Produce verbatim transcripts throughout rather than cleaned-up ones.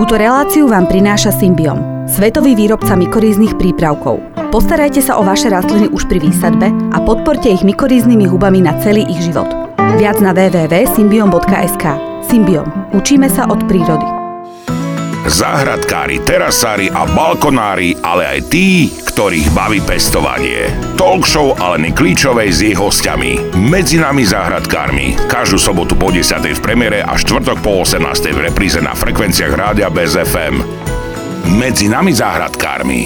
Túto reláciu vám prináša Symbiom, svetový výrobca mykoríznych prípravkov. Postarajte sa o vaše rastliny už pri výsadbe a podporte ich mykoríznymi hubami na celý ich život. Viac na w w w bodka symbiom bodka es ka. Symbiom. Učíme sa od prírody. Záhradkári, terasári a balkonári, ale aj tí, ktorých baví pestovanie. Talk show Aleny Klíčovej s jej hostiami. Medzi nami záhradkármi. Každú sobotu po desiatej v premiére a štvrtok po osemnástej v repríze na frekvenciách Rádia Bez ef em. Medzi nami záhradkármi.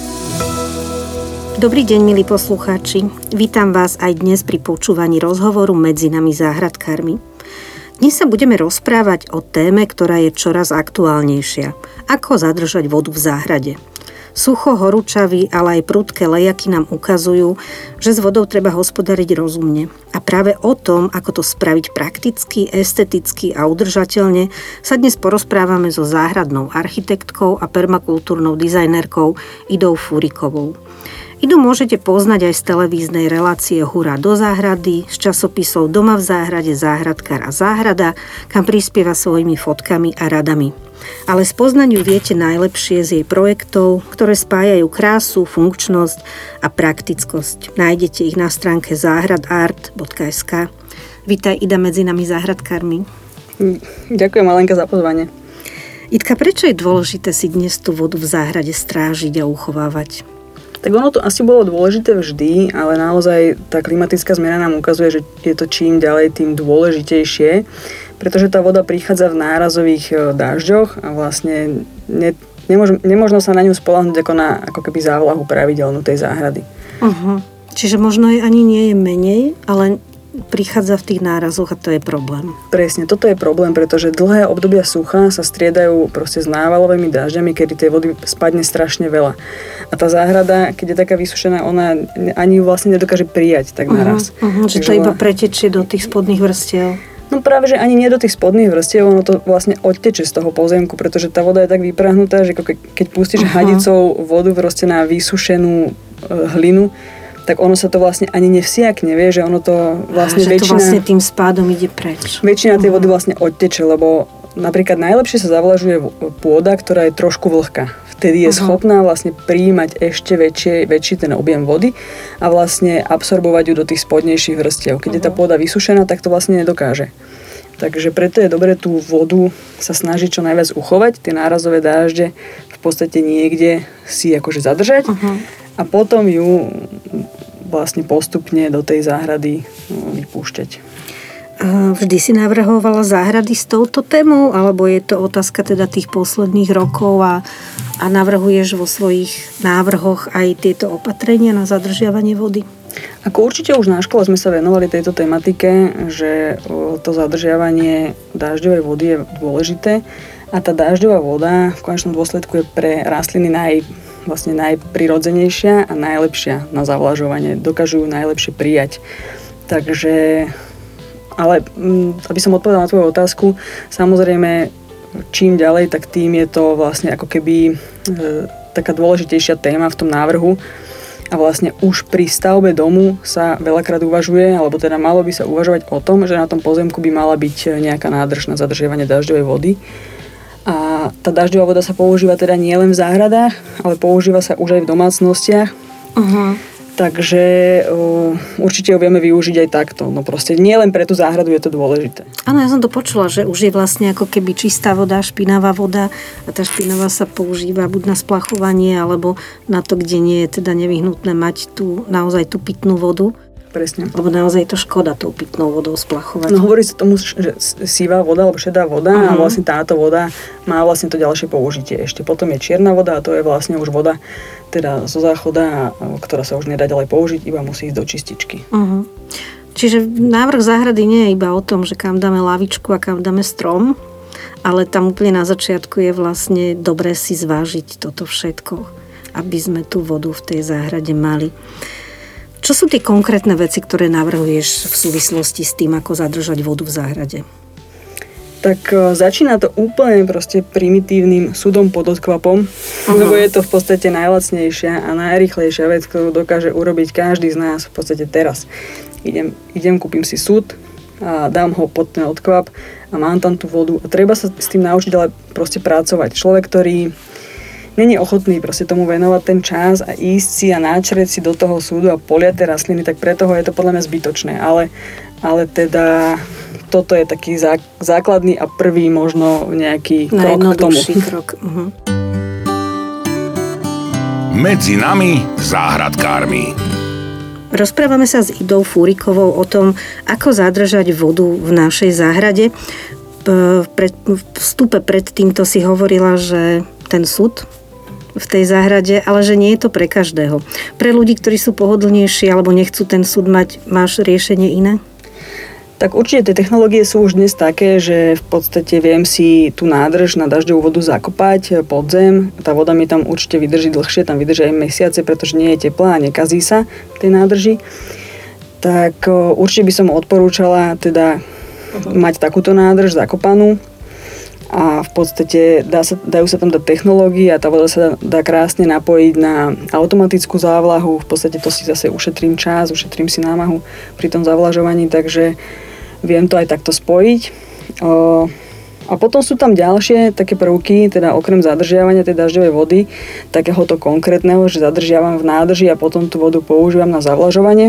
Dobrý deň, milí poslucháči. Vítam vás aj dnes pri počúvaní rozhovoru Medzi nami záhradkármi. Dnes sa budeme rozprávať o téme, ktorá je čoraz aktuálnejšia. Ako zadržať vodu v záhrade. Sucho, horúčavy, ale aj prudké lejaky nám ukazujú, že s vodou treba hospodariť rozumne. A práve o tom, ako to spraviť prakticky, esteticky a udržateľne, sa dnes porozprávame so záhradnou architektkou a permakultúrnou dizajnerkou Idou Furikovou. Idu môžete poznať aj z televíznej relácie Hurá do záhrady, z časopisov Doma v záhrade, Záhradkár a záhrada, kam prispieva svojimi fotkami a radami. Ale spoznať ju viete najlepšie z jej projektov, ktoré spájajú krásu, funkčnosť a praktickosť. Nájdete ich na stránke záhradart bodka es ka. Vítaj, Ida, medzi nami záhradkármi. Ďakujem, Alenka, za pozvanie. Idka, prečo je dôležité si dnes tú vodu v záhrade strážiť a uchovávať? Tak ono to asi bolo dôležité vždy, ale naozaj tá klimatická zmena nám ukazuje, že je to čím ďalej, tým dôležitejšie, pretože tá voda prichádza v nárazových dažďoch a vlastne ne, nemôž, nemožno sa na ňu spoľahnúť ako na ako keby závlahu pravidelnú tej záhrady. Uh-huh. Čiže možno aj ani nie je menej, ale prichádza v tých nárazoch a to je problém. Presne, toto je problém, pretože dlhé obdobia sucha sa striedajú proste s návalovými dažďami, kedy tej vody spadne strašne veľa. A tá záhrada, keď je taká vysušená, ona ani ju vlastne nedokáže prijať tak naraz. Uh-huh, uh-huh, že to iba pretečie do tých spodných vrstiev. No práve, že ani nie do tých spodných vrstiev, ono to vlastne odteče z toho pozemku, pretože tá voda je tak vyprahnutá, že keď pustíš uh-huh. hadicou vodu proste na vysušenú hlinu, tak ono sa to vlastne ani nevsiakne, vie, že ono to vlastne Aha, väčšina... Že to vlastne tým spádom ide preč. Väčšina tej vody vlastne odteče, lebo napríklad najlepšie sa zavlažuje pôda, ktorá je trošku vlhká. Vtedy je uh-huh. schopná vlastne prijímať ešte väčšie, väčší ten objem vody a vlastne absorbovať ju do tých spodnejších vrstiev. Keď uh-huh. je tá pôda vysušená, tak to vlastne nedokáže. Takže preto je dobre tú vodu sa snažiť čo najviac uchovať, tie nárazové dážde v podstate niekde si akože zadržať uh-huh. a potom ju vlastne postupne do tej záhrady vypúšťať. Vždy si navrhovala záhrady s touto témou, alebo je to otázka teda tých posledných rokov a, a navrhuješ vo svojich návrhoch aj tieto opatrenia na zadržiavanie vody? Ako určite už na škole sme sa venovali tejto tematike, že to zadržiavanie dažďovej vody je dôležité a tá dažďová voda v konečnom dôsledku je pre rastliny naj vlastne najprirodzenejšia a najlepšia na zavlažovanie. Dokážu ju najlepšie prijať. Takže, ale aby som odpovedala na tvoju otázku, samozrejme, čím ďalej, tak tým je to vlastne ako keby e, taká dôležitejšia téma v tom návrhu. A vlastne už pri stavbe domu sa veľakrát uvažuje, alebo teda malo by sa uvažovať o tom, že na tom pozemku by mala byť nejaká nádrž na zadržiavanie dažďovej vody. A tá dažďová voda sa používa teda nielen v záhradách, ale používa sa už aj v domácnostiach. Uh-huh. Takže uh, určite ho vieme využiť aj takto. No proste nielen pre tú záhradu je to dôležité. Áno, ja som to počula, že už je vlastne ako keby čistá voda, špinavá voda a tá špinavá sa používa buď na splachovanie, alebo na to, kde nie je teda nevyhnutné mať tú, naozaj tú pitnú vodu. Presne. Lebo naozaj je to škoda tou pitnou vodou splachovať. No hovorí sa tomu, že sivá voda alebo šedá voda uh-huh. a vlastne táto voda má vlastne to ďalšie použitie. Ešte potom je čierna voda a to je vlastne už voda teda zo záchoda, ktorá sa už nedá ďalej použiť, iba musí ísť do čističky. Uh-huh. Čiže návrh záhrady nie je iba o tom, že kam dáme lavičku a kam dáme strom, ale tam úplne na začiatku je vlastne dobré si zvážiť toto všetko, aby sme tú vodu v tej záhrade mali. Čo sú tie konkrétne veci, ktoré navrhuješ v súvislosti s tým, ako zadržať vodu v záhrade? Tak začína to úplne proste primitívnym súdom pod odkvapom, uh-huh. lebo je to v podstate najlacnejšia a najrýchlejšia vec, ktorú dokáže urobiť každý z nás v podstate teraz. Idem, idem kúpim si súd a dám ho pod ten odkvap a a mám tam tú vodu a treba sa s tým naučiť ale proste pracovať. Človek, ktorý není ochotný proste tomu venovať ten čas a ísť si a náčrieť si do toho súdu a poliať tie rastliny, tak pre toho je to podľa mňa zbytočné. Ale, ale teda toto je taký zá, základný a prvý možno nejaký krok k tomu. krok. Uh-huh. Medzi nami záhradkármi. Rozprávame sa s Idou Fúrikovou o tom, ako zadržať vodu v našej záhrade. V vstupe pred týmto si hovorila, že ten súd v tej záhrade, ale že nie je to pre každého. Pre ľudí, ktorí sú pohodlnejší alebo nechcú ten súd mať, máš riešenie iné? Tak určite tie technológie sú už dnes také, že v podstate viem si tú nádrž na dažďovú vodu zakopať pod zem. Tá voda mi tam určite vydrží dlhšie, tam vydrží aj mesiace, pretože nie je teplá a nekazí sa tej nádrži. Tak určite by som odporúčala teda uh-huh. mať takúto nádrž zakopanú a v podstate dá sa, dajú sa tam dať technológie a tá voda sa dá krásne napojiť na automatickú závlahu. V podstate to si zase ušetrím čas, ušetrím si námahu pri tom zavlažovaní, takže viem to aj takto spojiť. A potom sú tam ďalšie také prvky, teda okrem zadržiavania tej dažďovej vody, takéhoto konkrétneho, že zadržiavam v nádrži a potom tú vodu používam na zavlažovanie.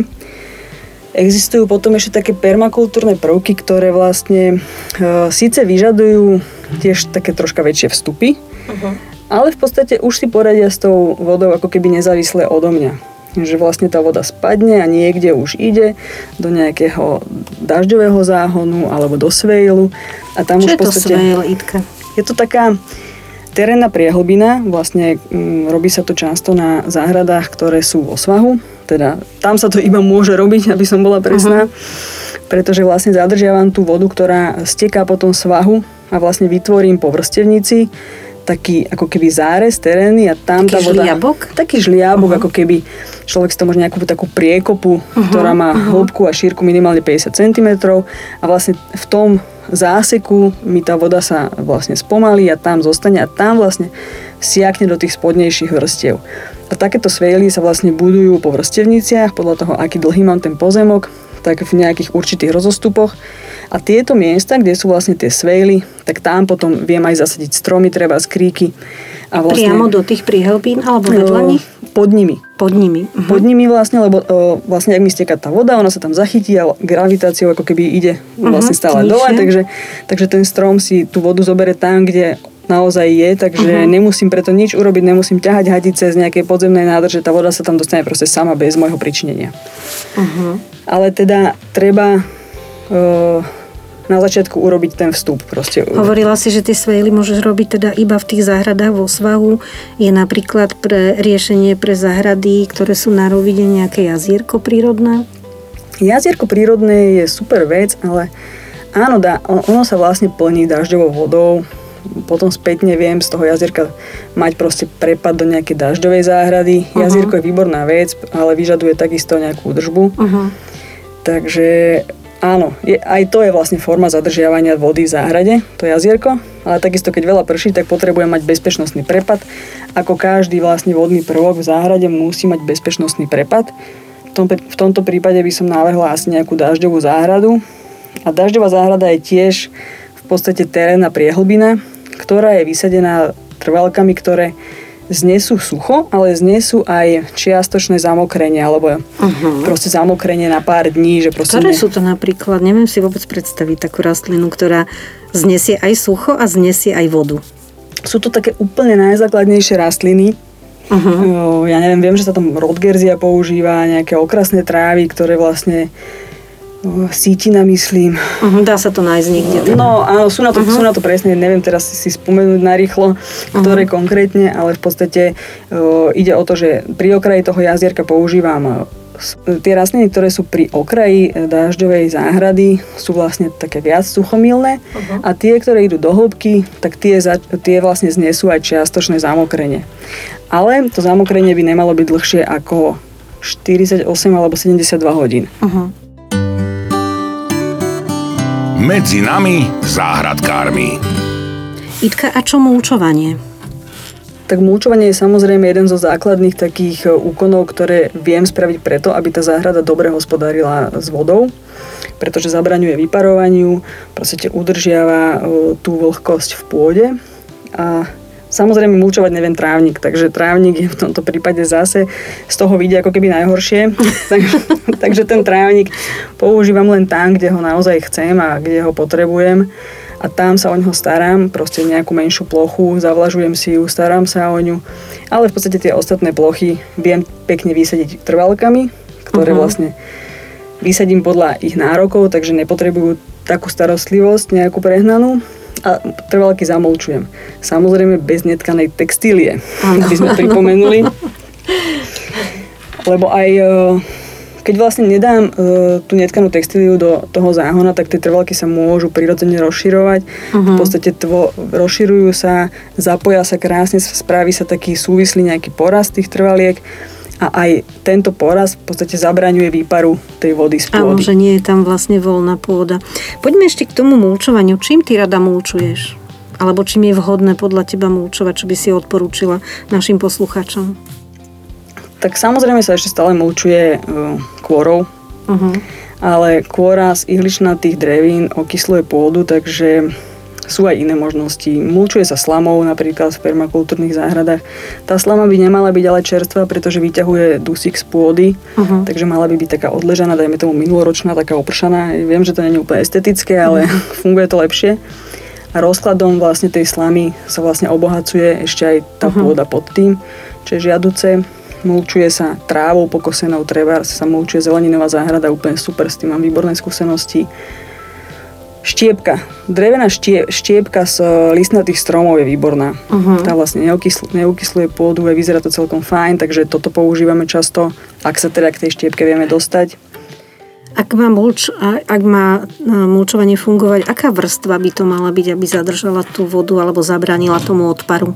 Existujú potom ešte také permakultúrne prvky, ktoré vlastne e, síce vyžadujú tiež také troška väčšie vstupy, uh-huh. ale v podstate už si poradia s tou vodou ako keby nezávisle odo mňa. Že vlastne tá voda spadne a niekde už ide do nejakého dažďového záhonu alebo do svejlu. A tam Čo už je v podstate, to svejl, Idka? Je to taká terénna priehlbina, vlastne m, robí sa to často na záhradách, ktoré sú vo svahu. Teda tam sa to iba môže robiť, aby som bola presná. Uh-huh. Pretože vlastne zadržiavam tú vodu, ktorá steká po tom svahu a vlastne vytvorím po vrstevnici taký ako keby zárez terénny a tam taký tá voda... žliabok? Taký žliabok, uh-huh. ako keby človek si to môže nejakú takú priekopu, uh-huh. ktorá má uh-huh. hĺbku a šírku minimálne päťdesiat centimetrov a vlastne v tom záseku mi tá voda sa vlastne spomalí a tam zostane a tam vlastne siakne do tých spodnejších vrstiev. A takéto svejly sa vlastne budujú po vrstevniciach podľa toho, aký dlhý mám ten pozemok, tak v nejakých určitých rozostupoch. A tieto miesta, kde sú vlastne tie svejly, tak tam potom viem aj zasadiť stromy, treba skríky. A vlastne, priamo do tých príhlbín alebo vedľa nich? Pod nimi. Pod nimi. Uh-huh. Pod nimi vlastne, lebo o, vlastne ak mi steká tá voda, ona sa tam zachytí a gravitáciou ako keby ide vlastne stále uh-huh. dole, takže, takže ten strom si tú vodu zobere tam, kde naozaj je, takže uh-huh. nemusím preto nič urobiť, nemusím ťahať hadice z nejakej podzemnej nádrže, tá voda sa tam dostane proste sama bez môjho pričinenia. Uh-huh. Ale teda treba o, na začiatku urobiť ten vstup. Proste. Hovorila si, že tie svejly môžeš robiť teda iba v tých záhradách vo svahu. Je napríklad pre riešenie pre záhrady, ktoré sú na rovine, nejaké jazierko prírodné? Jazierko prírodné je super vec, ale áno, dá, ono sa vlastne plní dažďovou vodou. Potom spätne viem z toho jazierka mať proste prepad do nejakej dažďovej záhrady. Uh-huh. Jazierko je výborná vec, ale vyžaduje takisto nejakú údržbu. Uh-huh. Takže áno, je, aj to je vlastne forma zadržiavania vody v záhrade, to jazierko, ale takisto keď veľa prší, tak potrebujem mať bezpečnostný prepad. Ako každý vlastne vodný prvok v záhrade musí mať bezpečnostný prepad. V, tom, v tomto prípade by som navrhla asi nejakú dažďovú záhradu. A dažďová záhrada je tiež v podstate terénna priehlbina, ktorá je vysadená trvalkami, ktoré znesú sucho, ale znesú aj čiastočné zamokrenie, alebo uh-huh. proste zamokrenie na pár dní. Že proste Ktoré ne... sú to napríklad? Neviem si vôbec predstaviť takú rastlinu, ktorá znesie aj sucho a znesie aj vodu. Sú to také úplne najzákladnejšie rastliny. Uh-huh. Ja neviem, viem, že sa tam rodgerzia používa, nejaké okrasné trávy, ktoré vlastne sítina, myslím. Uh-huh, dá sa to nájsť niekde. Teda. No áno, sú na to, uh-huh. sú na to presne, neviem teraz si, si spomenúť narýchlo, ktoré uh-huh. konkrétne, ale v podstate uh, ide o to, že pri okraji toho jazierka používam uh, tie rastliny, ktoré sú pri okraji dažďovej záhrady, sú vlastne také viac suchomilné uh-huh. a tie, ktoré idú do hĺbky, tak tie, za, tie vlastne znesú aj čiastočné zamokrenie. Ale to zamokrenie by nemalo byť dlhšie ako štyridsaťosem alebo sedemdesiatdva hodín. Uh-huh. Medzi nami záhradkármi. Idka, a čo mulčovanie? Tak Tak mulčovanie je samozrejme jeden zo základných takých úkonov, ktoré viem spraviť preto, aby tá záhrada dobre hospodárila s vodou, pretože zabraňuje vyparovaniu, proste udržiava tú vlhkosť v pôde a samozrejme mulčovať neviem trávnik, takže trávnik je v tomto prípade zase z toho vidia ako keby najhoršie. takže, takže ten trávnik používam len tam, kde ho naozaj chcem a kde ho potrebujem. A tam sa o ňoho starám, proste nejakú menšiu plochu, zavlažujem si ju, starám sa o ňu. Ale v podstate tie ostatné plochy viem pekne vysadiť trvalkami, ktoré uh-huh. vlastne vysadím podľa ich nárokov, takže nepotrebujú takú starostlivosť, nejakú prehnanú. A trvalky zamulčujem. Samozrejme bez netkanej textílie, uh-huh. aby sme pripomenuli. Lebo aj keď vlastne nedám uh, tú netkanú textíliu do toho záhona, tak tie trvalky sa môžu prirodzene rozširovať. Uh-huh. V podstate tvo, rozširujú sa, zapoja sa krásne, spraví sa taký súvislý nejaký poraz tých trvaliek a aj tento poraz v podstate zabraňuje výparu tej vody z pôdy. Áno, že nie je tam vlastne voľná pôda. Poďme ešte k tomu mulčovaniu. Čím ty rada mulčuješ? Alebo čím je vhodné podľa teba mulčovať, čo by si odporúčila našim poslucháčom? Tak samozrejme sa ešte stále mulčuje uh, kôrou, uh-huh. ale kôra z ihličnatých drevín okysluje pôdu, takže sú aj iné možnosti. Mulčuje sa slamou, napríklad v permakultúrnych záhradách. Tá slama by nemala byť ale čerstvá, pretože vyťahuje dusík z pôdy, uh-huh. takže mala by byť taká odležaná, dajme tomu minuloročná, taká opršaná. Viem, že to nie je úplne estetické, ale uh-huh. funguje to lepšie. A rozkladom vlastne tej slamy sa vlastne obohacuje ešte aj tá uh-huh. pôda pod tým, čo je žiaduce. Mulčuje sa trávou pokosenou, trebárs sa mulčuje zeleninová záhrada, úplne super, s tým mám výborné skúsenosti. Štiepka. Drevená štie, štiepka z listnatých stromov je výborná. Uh-huh. Tá vlastne neukysl, neukysluje pôdu, a vyzerá to celkom fajn, takže toto používame často, ak sa teda k tej štiepke vieme dostať. Ak má, mulč, ak má mulčovanie fungovať, aká vrstva by to mala byť, aby zadržala tú vodu alebo zabránila tomu odparu?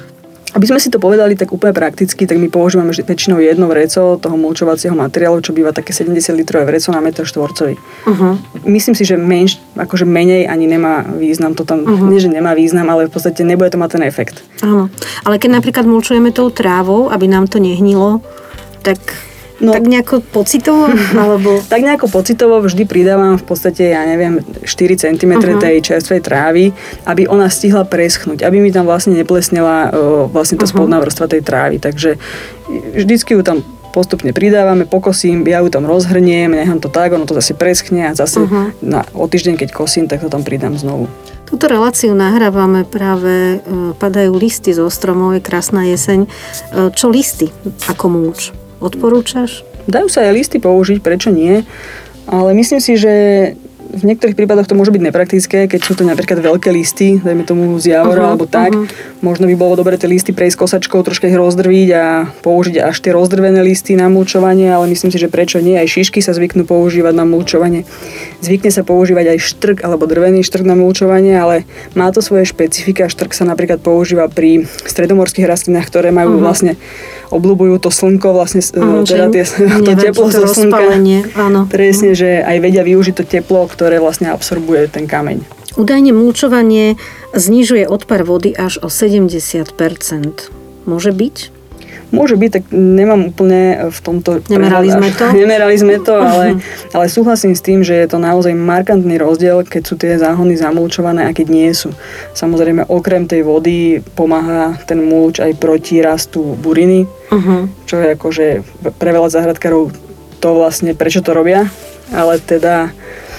Aby sme si to povedali tak úplne prakticky, tak my používame väčšinou jedno vreco toho mulčovacieho materiálu, čo býva také sedemdesiat litrové vreco na meter štvorcový. Uh-huh. Myslím si, že menš, akože menej ani nemá význam. To tam uh-huh. nie, že nemá význam, ale v podstate nebude to mať ten efekt. Áno. Ale keď napríklad mulčujeme tou trávou, aby nám to nehnilo, tak... No, tak nejako pocitovo? Alebo... tak nejako pocitovo vždy pridávam v podstate, ja neviem, štyri centimetre uh-huh. tej čerstvej trávy, aby ona stihla preschnúť, aby mi tam vlastne neplesnela uh, vlastne tá uh-huh. spodná vrstva tej trávy. Takže vždycky ju tam postupne pridávame, pokosím, ja ju tam rozhrniem, nechám to tak, ono to zase preschne a zase uh-huh. na, o týždeň, keď kosím, tak to tam pridám znovu. Túto reláciu nahrávame práve, uh, padajú listy zo stromov, je krásna jeseň. Uh, čo listy ako múč? Odporúčaš? Dajú sa aj listy použiť, prečo nie, ale myslím si, že v niektorých prípadoch to môže byť nepraktické, keď sú to napríklad veľké listy, dajme tomu z javora uh-huh, alebo tak. Uh-huh. Možno by bolo dobre tie listy prejsť kosačkou, troška ich rozdrviť a použiť až tie rozdrvené listy na mulčovanie, ale myslím si, že prečo nie, aj šišky sa zvyknú používať na mulčovanie. Zvykne sa používať aj štrk alebo drvený štrk na mulčovanie, ale má to svoje špecifika. Štrk sa napríklad používa pri stredomorských rastlinách, ktoré majú uh-huh. vlastne obľúbujú to slnko, vlastne uh, teda tie, to teplo zo slnka. Áno. Presne, že aj vedia využiť to teplo, ktoré vlastne absorbuje ten kameň. Údajne mulčovanie znižuje odpar vody až o sedemdesiat percent. Môže byť? Môže byť, tak nemám úplne v tomto... Nemerali sme to? Nemerali sme to, ale, ale súhlasím s tým, že je to naozaj markantný rozdiel, keď sú tie záhony zamulčované a keď nie sú. Samozrejme, okrem tej vody pomáha ten mulč aj proti rastu buriny, uh-huh. čo je akože pre veľa záhradkárov to vlastne, prečo to robia, ale teda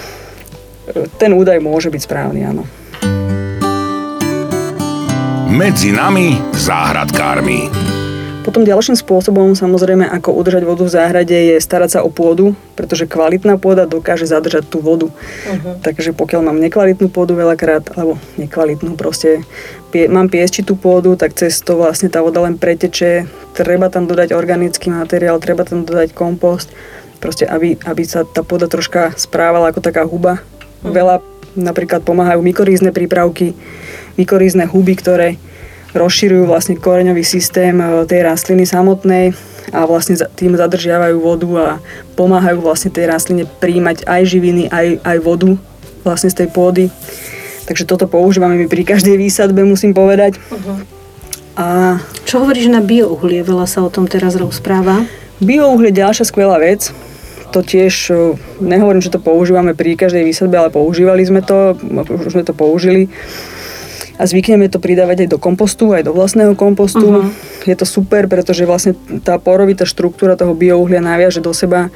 ten údaj môže byť správny, áno. Medzi nami záhradkármi. Potom ďalším spôsobom, samozrejme, ako udržať vodu v záhrade, je starať sa o pôdu, pretože kvalitná pôda dokáže zadržať tú vodu. Uh-huh. Takže pokiaľ mám nekvalitnú pôdu veľakrát, alebo nekvalitnú, proste pie, mám piesčitú pôdu, tak cez to vlastne tá voda len preteče, treba tam dodať organický materiál, treba tam dodať kompost, proste aby, aby sa tá pôda troška správala ako taká huba. Uh-huh. Veľa napríklad pomáhajú mykorízne prípravky, mykorízne huby, ktoré rozširujú vlastne koreňový systém tej rastliny samotnej a vlastne tým zadržiavajú vodu a pomáhajú vlastne tej rastline prijímať aj živiny, aj, aj vodu vlastne z tej pôdy. Takže toto používame my pri každej výsadbe, musím povedať. Uh-huh. A čo hovoríš na biouhlie? Veľa sa o tom teraz rozpráva. Biouhlie je ďalšia skvelá vec. To tiež, nehovorím, že to používame pri každej výsadbe, ale používali sme to, už sme to použili. A zvykneme to pridávať aj do kompostu, aj do vlastného kompostu. Uh-huh. Je to super, pretože vlastne tá porovitá štruktúra toho biouhlia naviaže do seba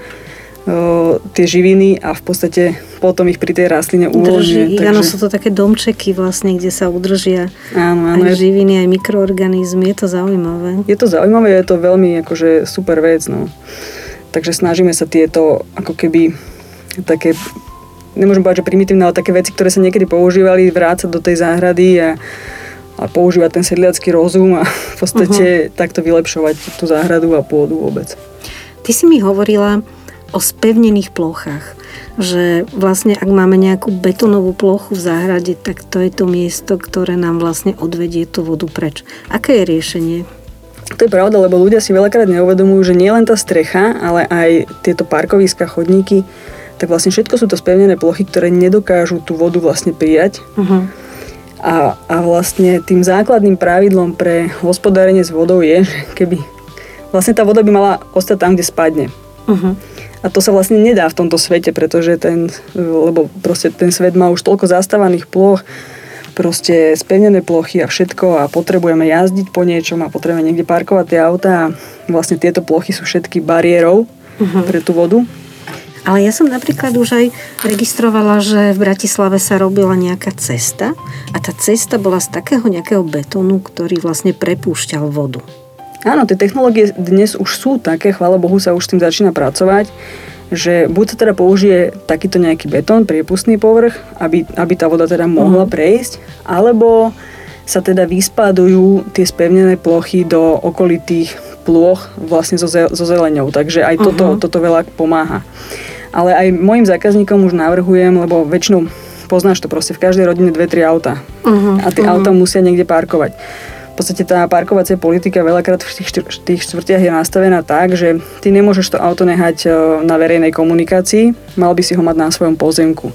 uh, tie živiny a v podstate potom ich pri tej rastline uloží. Takže... Áno, sú to také domčeky vlastne, kde sa udržia áno, áno, aj živiny, aj mikroorganizmy. Je to zaujímavé. Je to zaujímavé, je to veľmi akože super vec. No. Takže snažíme sa tieto ako keby také, nemôžem povedať, že primitívne, ale také veci, ktoré sa niekedy používali, vrácať do tej záhrady a, a používať ten sedliacky rozum a v podstate uh-huh. takto vylepšovať tú záhradu a pôdu vôbec. Ty si mi hovorila o spevnených plochách, že vlastne ak máme nejakú betónovú plochu v záhrade, tak to je to miesto, ktoré nám vlastne odvedie tú vodu preč. Aké je riešenie? To je pravda, lebo ľudia si veľakrát neuvedomujú, že nie len tá strecha, ale aj tieto parkoviská, chodníky, tak vlastne všetko sú to spevnené plochy, ktoré nedokážu tú vodu vlastne prijať. Uh-huh. A, a vlastne tým základným pravidlom pre hospodárenie s vodou je, že keby vlastne tá voda by mala ostať tam, kde spadne. Uh-huh. A to sa vlastne nedá v tomto svete, pretože ten, lebo proste ten svet má už toľko zastávaných ploch, proste spevnené plochy a všetko a potrebujeme jazdiť po niečom a potrebujeme niekde parkovať tie autá a vlastne tieto plochy sú všetky bariérou uh-huh. pre tú vodu. Ale ja som napríklad už aj registrovala, že v Bratislave sa robila nejaká cesta a tá cesta bola z takého nejakého betónu, ktorý vlastne prepúšťal vodu. Áno, tie technológie dnes už sú také, chvála Bohu sa už s tým začína pracovať, že buď sa teda použije takýto nejaký betón, priepustný povrch, aby, aby tá voda teda mohla uh-huh. prejsť, alebo sa teda vyspadujú tie spevnené plochy do okolitých plôch vlastne so, zel- so zeleňou, takže aj toto, uh-huh. toto veľa pomáha. Ale aj mojim zákazníkom už navrhujem, lebo väčšinou poznáš to proste v každej rodine dve tri auta uh-huh. a tie uh-huh. auta musia niekde parkovať. V podstate tá parkovacia politika veľakrát v tých, v tých štvrtiach je nastavená tak, že ty nemôžeš to auto nehať na verejnej komunikácii, mal by si ho mať na svojom pozemku.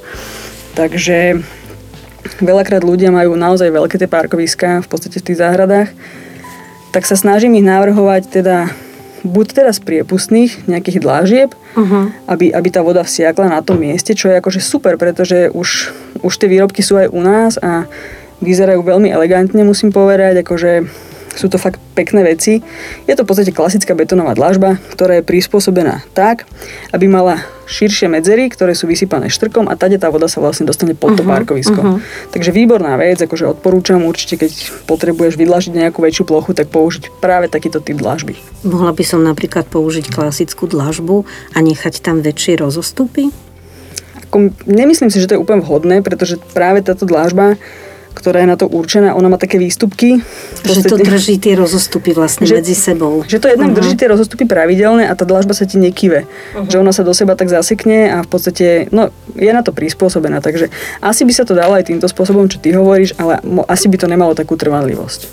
Takže veľakrát ľudia majú naozaj veľké tie parkoviská v podstate v tých záhradách, tak sa snažím ich navrhovať teda buď teraz priepustných nejakých dlážieb, uh-huh. aby, aby tá voda vsiakla na tom mieste, čo je akože super, pretože už, už tie výrobky sú aj u nás a vyzerajú veľmi elegantne, musím povedať, akože sú to fakt pekné veci. Je to v podstate klasická betónová dlažba, ktorá je prispôsobená tak, aby mala širšie medzery, ktoré sú vysypané štrkom a tade tá voda sa vlastne dostane pod to uh-huh, parkovisko. Uh-huh. Takže výborná vec, akože odporúčam určite, keď potrebuješ vydlažiť nejakú väčšiu plochu, tak použiť práve takýto typ dlažby. Mohla by som napríklad použiť klasickú dlažbu a nechať tam väčšie rozostupy? Ako, nemyslím si, že to je úplne vhodné, pretože práve táto dlažba, ktorá je na to určená, ona má také výstupky. Že to drží tie rozostupy vlastne že, medzi sebou. Že to jednak uh-huh. drží tie rozostupy pravidelné a tá dlažba sa ti nekyve. Uh-huh. Že ona sa do seba tak zasekne a v podstate, no, je na to prispôsobená. Takže asi by sa to dalo aj týmto spôsobom, čo ty hovoríš, ale asi by to nemalo takú trvanlivosť.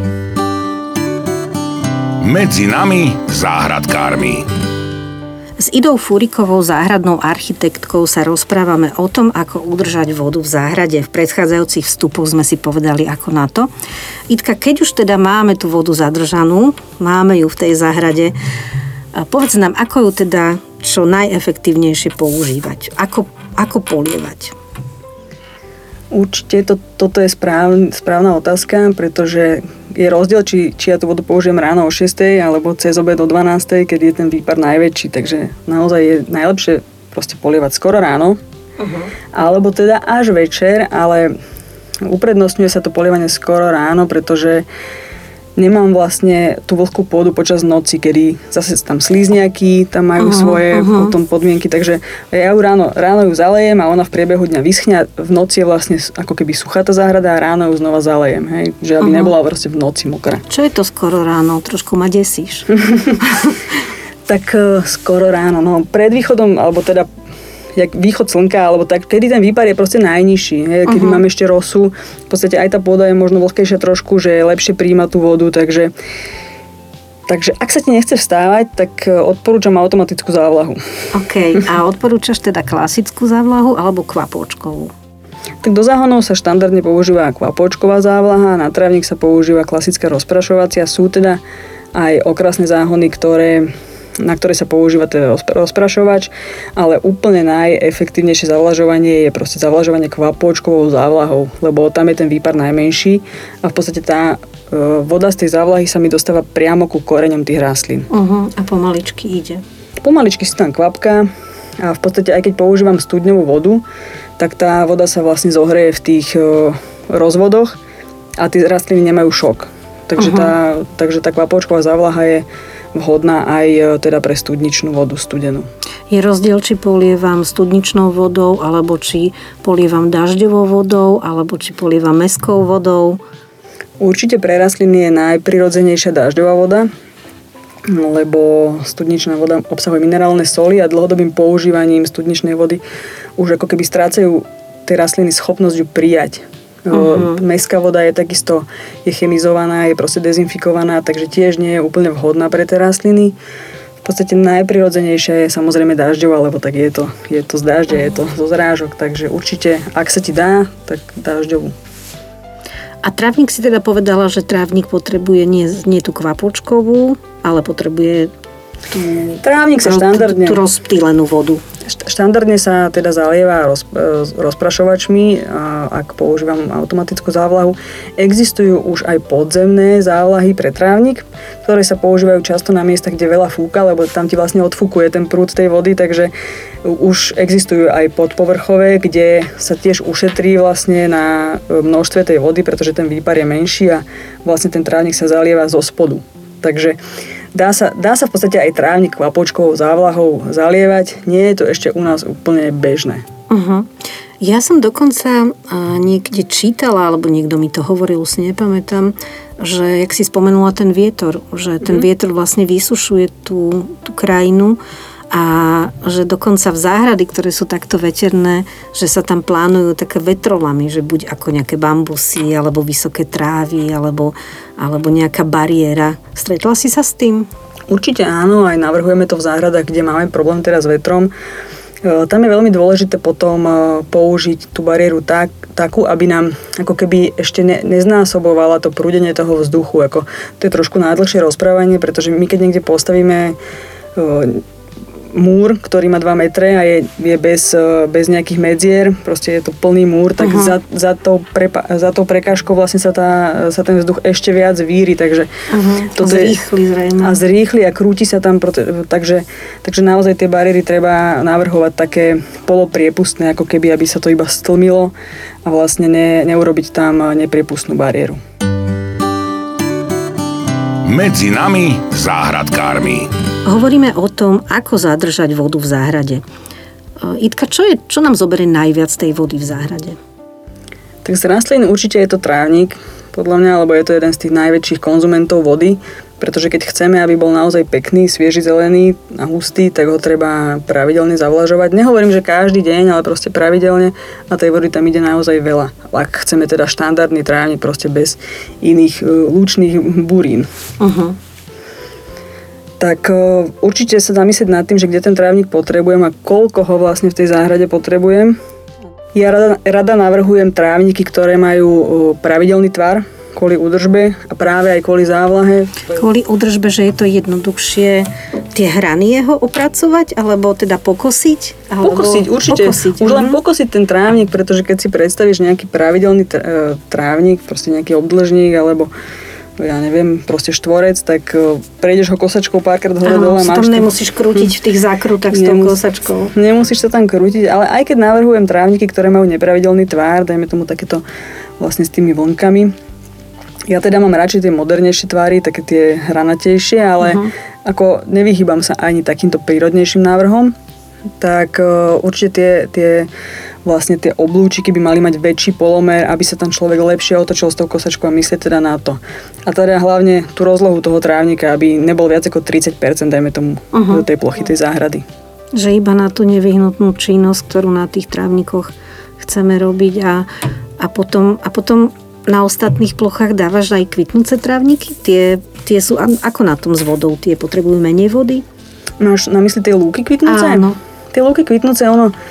Medzi nami záhradkármi. S Idou Furikovou, záhradnou architektkou, sa rozprávame o tom, ako udržať vodu v záhrade. V predchádzajúcich vstupoch sme si povedali, ako na to. Idka, keď už teda máme tú vodu zadržanú, máme ju v tej záhrade, povedz nám, ako ju teda čo najefektívnejšie používať. Ako, ako polievať? Určite to, toto je správ, správna otázka, pretože je rozdiel, či, či ja tú vodu použijem ráno o šiestej alebo cez obed o dvanástej, keď je ten výpar najväčší. Takže naozaj je najlepšie proste polievať skoro ráno, uh-huh. alebo teda až večer, ale uprednostňuje sa to polievanie skoro ráno, pretože nemám vlastne tú vlhkú pôdu počas noci, kedy zase tam slízniaky, tam majú uh-huh, svoje uh-huh. potom podmienky, takže ja ju ráno, ráno ju zalejem a ona v priebehu dňa vyschne, v noci je vlastne ako keby suchá tá záhrada a ráno ju znova zalejem, hej, že aby uh-huh. nebola proste v noci mokrá. Čo je to skoro ráno? Trošku ma desíš. Tak skoro ráno, no pred východom, alebo teda jak východ slnka, alebo tak, kedy ten výpar je proste najnižší, hej, kedy uh-huh. máme ešte rosu, v podstate aj tá pôda je možno vlhkejšia trošku, že je lepšie prijíma tú vodu, takže takže ak sa ti nechce vstávať, tak odporúčam automatickú závlahu. OK, a odporúčaš teda klasickú závlahu alebo kvapôčkovú? Tak do záhonov sa štandardne používa kvapôčková závlaha, na trávnik sa používa klasická rozprašovacia. Sú teda aj okrasné záhony, ktoré, na ktoré sa používa teda rozprašovač, ale úplne najefektívnejšie zavlažovanie je proste zavlažovanie kvapôčkovou závlahou, lebo tam je ten výpar najmenší a v podstate tá e, voda z tej závlahy sa mi dostáva priamo ku koreňom tých rastlín. Uh-huh. A pomaličky ide. Pomaličky si tam kvapka a v podstate aj keď používam studňovú vodu, tak tá voda sa vlastne zohreje v tých e, rozvodoch a tie rastliny nemajú šok. Takže, uh-huh. tá, takže tá kvapôčková závlaha je vhodná aj e, teda pre studničnú vodu studenú. Je rozdiel, či polievam studničnou vodou, alebo či polievam dažďovou vodou, alebo či polievam mästskou vodou? Určite pre rastliny je najprirodzenejšia dažďová voda, lebo studničná voda obsahuje minerálne soli a dlhodobým používaním studničnej vody už ako keby strácajú tie rastliny schopnosť ju prijať. Uh-huh. Mästská voda je takisto je chemizovaná, je proste dezinfikovaná, takže tiež nie je úplne vhodná pre tie rastliny. V podstate najprirodzenejšia je samozrejme dažďová, lebo tak je to, je to z dažďa, uh-huh. je to zo zrážok, takže určite, ak sa ti dá, tak dažďovú. A trávnik si teda povedala, že trávnik potrebuje nie, nie tú kvapôčkovú, ale potrebuje tú, trávnik sa štandardne, tú, tú rozptýlenú vodu. Štandardne sa teda zalieva roz, rozprašovačmi, ak používam automatickú závlahu. Existujú už aj podzemné závlahy pre trávnik, ktoré sa používajú často na miestach, kde veľa fúka, lebo tam ti vlastne odfúkuje ten prúd tej vody, takže už existujú aj podpovrchové, kde sa tiež ušetrí vlastne na množstve tej vody, pretože ten výpar je menší a vlastne ten trávnik sa zalieva zo spodu. Takže Dá sa, dá sa v podstate aj trávnik kvapôčkovou závlahou zalievať. Nie je to ešte u nás úplne bežné. Uh-huh. Ja som dokonca niekde čítala, alebo niekto mi to hovoril, si nepamätám, že, jak si spomenula ten vietor, že ten uh-huh. vietor vlastne vysušuje tú, tú krajinu a že dokonca v záhrady, ktoré sú takto veterné, že sa tam plánujú také vetrolamy, že buď ako nejaké bambusy, alebo vysoké trávy, alebo, alebo nejaká bariéra. Stretla si sa s tým? Určite áno, aj navrhujeme to v záhradách, kde máme problém teraz s vetrom. Tam je veľmi dôležité potom použiť tú bariéru tak, takú, aby nám ako keby ešte ne, neznásobovala to prúdenie toho vzduchu. Ako, to je trošku nádlhšie rozprávanie, pretože my keď niekde postavíme múr, ktorý má dva metre a je, je bez, bez nejakých medzier, proste je to plný múr, tak uh-huh. za, za, tou prepa, za tou prekážkou vlastne sa, tá, sa ten vzduch ešte viac víri, takže uh-huh. toto a zrýchli zrejme. A zrýchli a krúti sa tam, takže, takže naozaj tie bariéry treba navrhovať také polopriepustné, ako keby, aby sa to iba stlmilo a vlastne ne, neurobiť tam nepriepustnú bariéru. Medzi nami záhradkármi. Hovoríme o tom, ako zadržať vodu v záhrade. Itka, čo, je, čo nám zoberie najviac tej vody v záhrade? Tak z rastlín určite je to trávnik, podľa mňa, lebo je to jeden z tých najväčších konzumentov vody, pretože keď chceme, aby bol naozaj pekný, svieži zelený a hustý, tak ho treba pravidelne zavlažovať. Nehovorím, že každý deň, ale proste pravidelne a tej vody tam ide naozaj veľa. Ak chceme teda štandardný trávnik, proste bez iných uh, lúčných burín. Uh-huh. Tak uh, určite sa zamyslieť nad tým, že kde ten trávnik potrebujem a koľko ho vlastne v tej záhrade potrebujem. Ja rada, rada navrhujem trávniky, ktoré majú uh, pravidelný tvar, kvôli údržbe a práve aj kvôli závlahe. Kvôli údržbe, že je to jednoduchšie tie hrany jeho opracovať, alebo teda pokosiť? Alebo pokosiť, určite. Pokosiť. Už len pokosiť ten trávnik, pretože keď si predstavíš nejaký pravidelný trávnik, proste nejaký obdĺžník, alebo ja neviem, proste štvorec, tak prejdeš ho kosačkou párkrát hore dole. Áno, tam nemusíš krútiť v tých zákrutách s tou kosačkou. Nemusíš sa tam krútiť, ale aj keď navrhujem trávniky, ktoré majú nepravidelný tvár, dajme tomu takéto vlastne s tými vlnkami. Ja teda mám radšej tie modernejšie tvary, také tie hranatejšie, ale uh-huh. ako nevyhýbam sa ani takýmto prírodnejším návrhom, tak uh, určite tie, tie vlastne tie oblúčiky by mali mať väčší polomer, aby sa tam človek lepšie otočil s tou kosačkou a myslieť teda na to. A teda hlavne tú rozlohu toho trávnika, aby nebol viac ako tridsať percent, dajme tomu, uh-huh. do tej plochy, tej záhrady. Že iba na tú nevyhnutnú činnosť, ktorú na tých trávnikoch chceme robiť a, a, potom, a potom na ostatných plochách dávaš aj kvitnúce trávniky? Tie, tie sú ako na tom s vodou? Tie potrebujú menej vody? Máš na mysli tie lúky kvitnúce? Áno. Tie lúky kvitnúce, ono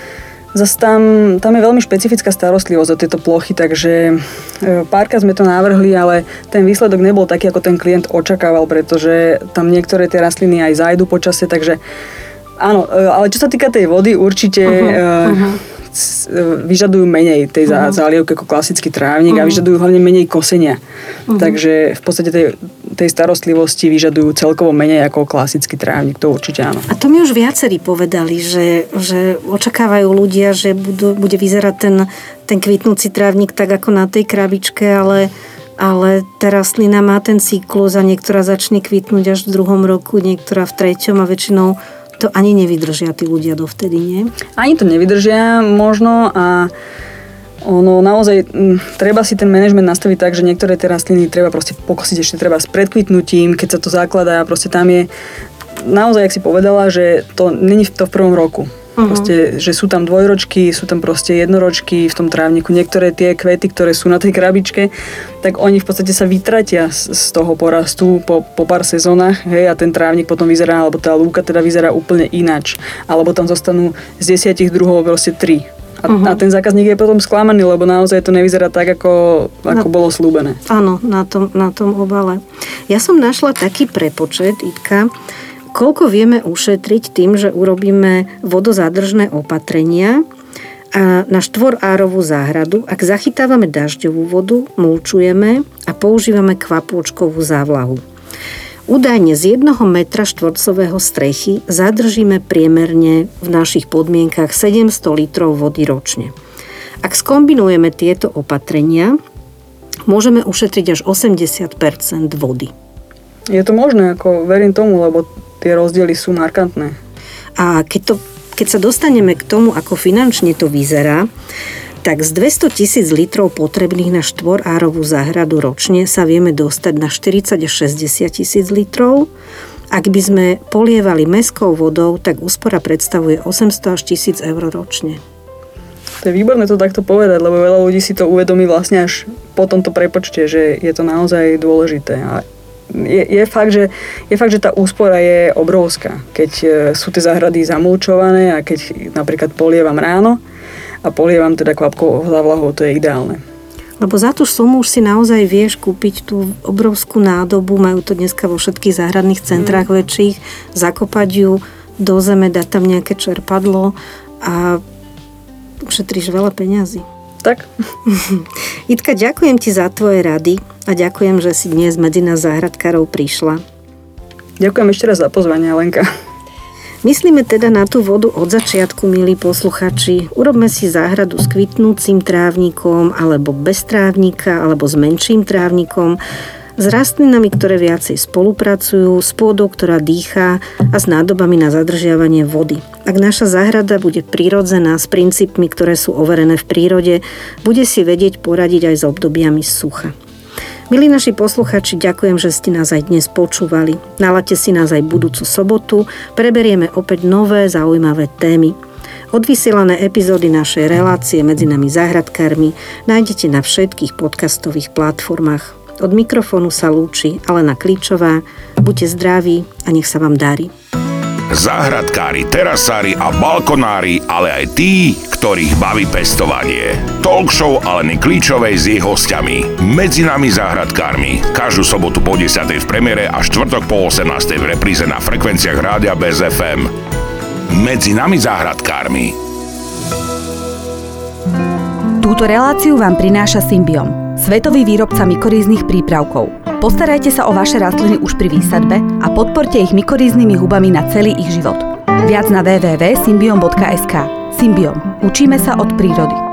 Zas tam, tam je veľmi špecifická starostlivosť o tieto plochy, takže párkrát sme to navrhli, ale ten výsledok nebol taký, ako ten klient očakával, pretože tam niektoré tie rastliny aj zájdu počasie, takže áno, ale čo sa týka tej vody, určite uh-huh, uh-huh. vyžadujú menej tej uh-huh. zálievky ako klasický trávnik uh-huh. a vyžadujú hlavne menej kosenia. Uh-huh. Takže v podstate tej, tej starostlivosti vyžadujú celkovo menej ako klasický trávnik, to určite áno. A to mi už viacerí povedali, že, že očakávajú ľudia, že budú, bude vyzerať ten, ten kvitnúci trávnik tak ako na tej krabičke, ale ale tá rastlina má ten cyklus a niektorá začne kvitnúť až v druhom roku, niektorá v treťom a väčšinou to ani nevydržia tí ľudia dovtedy, nie? Ani to nevydržia možno a ono naozaj m, treba si ten manažment nastaviť tak, že niektoré tie rastliny treba proste pokosiť ešte treba s predkvitnutím, keď sa to zakladá, proste tam je naozaj, jak si povedala, že to není to v prvom roku. Uh-huh. Proste, že sú tam dvojročky, sú tam proste jednoročky v tom trávniku. Niektoré tie kvety, ktoré sú na tej krabičke, tak oni v podstate sa vytratia z, z toho porastu po, po pár sezónach, hej, a ten trávnik potom vyzerá, alebo tá lúka teda vyzerá úplne ináč. Alebo tam zostanú z desiatich druhov proste tri. A, uh-huh. a ten zákazník je potom sklamaný, lebo naozaj to nevyzerá tak, ako, ako na, bolo slúbené. Áno, na tom, na tom obale. Ja som našla taký prepočet, Jitka, koľko vieme ušetriť tým, že urobíme vodozádržné opatrenia na štvorárovú záhradu, ak zachytávame dažďovú vodu, mulčujeme a používame kvapôčkovú závlahu. Údajne z jednoho metra štvorcového strechy zadržíme priemerne v našich podmienkach sedemsto litrov vody ročne. Ak skombinujeme tieto opatrenia, môžeme ušetriť až osemdesiat percent vody. Je to možné, ako verím tomu, lebo tie rozdiely sú markantné. A keď, to, keď sa dostaneme k tomu, ako finančne to vyzerá, tak z dvesto tisíc litrov potrebných na štvorárovú záhradu ročne sa vieme dostať na štyridsať až šesťdesiat tisíc litrov. Ak by sme polievali mästskou vodou, tak úspora predstavuje osemsto až tisíc eur ročne. To je výborné to takto povedať, lebo veľa ľudí si to uvedomí vlastne až po tomto prepočte, že je to naozaj dôležité. A Je, je, fakt, že, je fakt, že tá úspora je obrovská. Keď sú tie záhrady zamulčované a keď napríklad polievam ráno a polievam teda kvapkovou závlahou, to je ideálne. Lebo za tú sumu už si naozaj vieš kúpiť tú obrovskú nádobu, majú to dneska vo všetkých záhradných centrách mm. väčších, zakopať ju do zeme, dať tam nejaké čerpadlo a ušetríš veľa peňazí. Tak. Jitka, ďakujem ti za tvoje rady a ďakujem, že si dnes medzi nás záhradkárov prišla. Ďakujem ešte raz za pozvanie, Lenka. Myslíme teda na tú vodu od začiatku, milí posluchači. Urobme si záhradu s kvitnúcim trávnikom, alebo bez trávnika, alebo s menším trávnikom, s rastlinami, ktoré viacej spolupracujú, s pôdou, ktorá dýchá a s nádobami na zadržiavanie vody. Ak naša záhrada bude prirodzená s princípmi, ktoré sú overené v prírode, bude si vedieť poradiť aj s obdobiami sucha. Milí naši posluchači, ďakujem, že ste nás aj dnes počúvali. Nalaďte si nás aj budúcu sobotu, preberieme opäť nové zaujímavé témy. Odvysielané epizódy našej relácie Medzi nami záhradkármi nájdete na všetkých podcastových platformách. Od mikrofónu sa lúči Alena Klíčová. Buďte zdraví a nech sa vám darí. Záhradkári, terasári a balkonári, ale aj tí, ktorých baví pestovanie. Talk show Aleny Klíčovej s jej hostiami. Medzi nami záhradkármi. Každú sobotu po desiatej v premiére a štvrtok po osemnástej v repríze na frekvenciách Rádia Bez ef em. Medzi nami záhradkármi. Túto reláciu vám prináša Symbiom, svetový výrobca mykoríznych prípravkov. Postarajte sa o vaše rastliny už pri výsadbe a podporte ich mykoríznymi hubami na celý ich život. Viac na w w w bodka symbiom bodka es ka. Symbiom. Učíme sa od prírody.